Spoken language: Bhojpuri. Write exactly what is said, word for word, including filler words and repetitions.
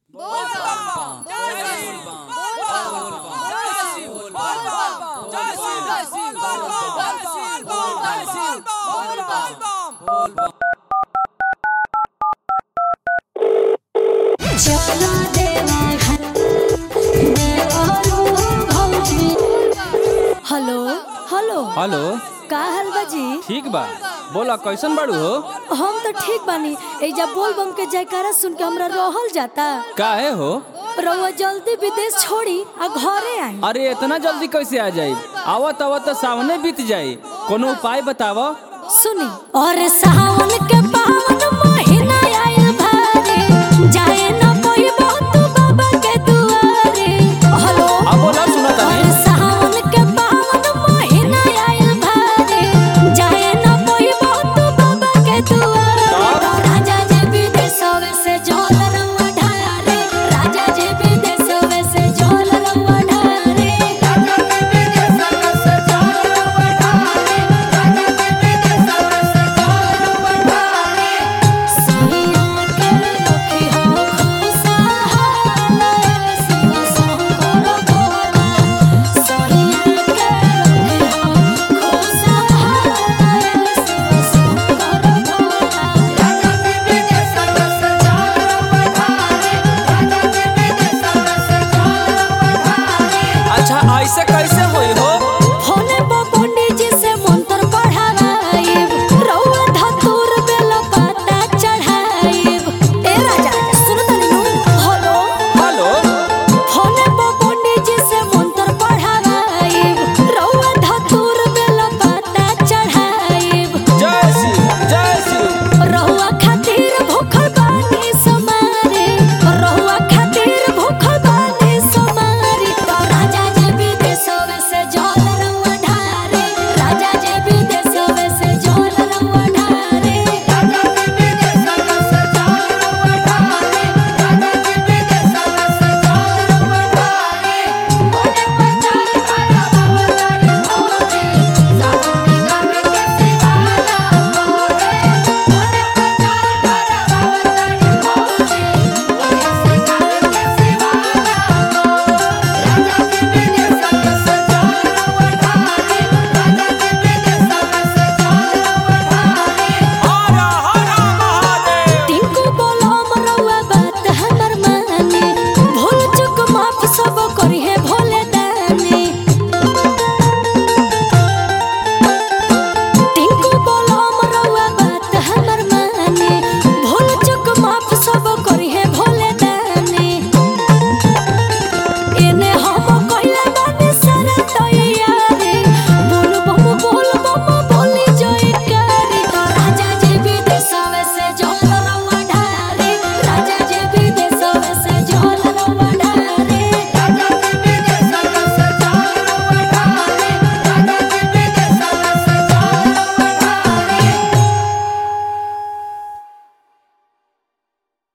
हेलो हेलो हेलो का हाल बाजी? ठीक बा। बोला कैसन बाड़ू हो? हम तो ठीक बानी। एजा बोल बम के जयकारा सुन के हमरा रहल जाता। काहे हो? रउआ जल्दी विदेश छोड़ी आ घरे आई। अरे इतना जल्दी कैसे आ जाई? आवत आवत तो सावने बीत जाई। कोनो उपाय बताव। सुनी और सावन के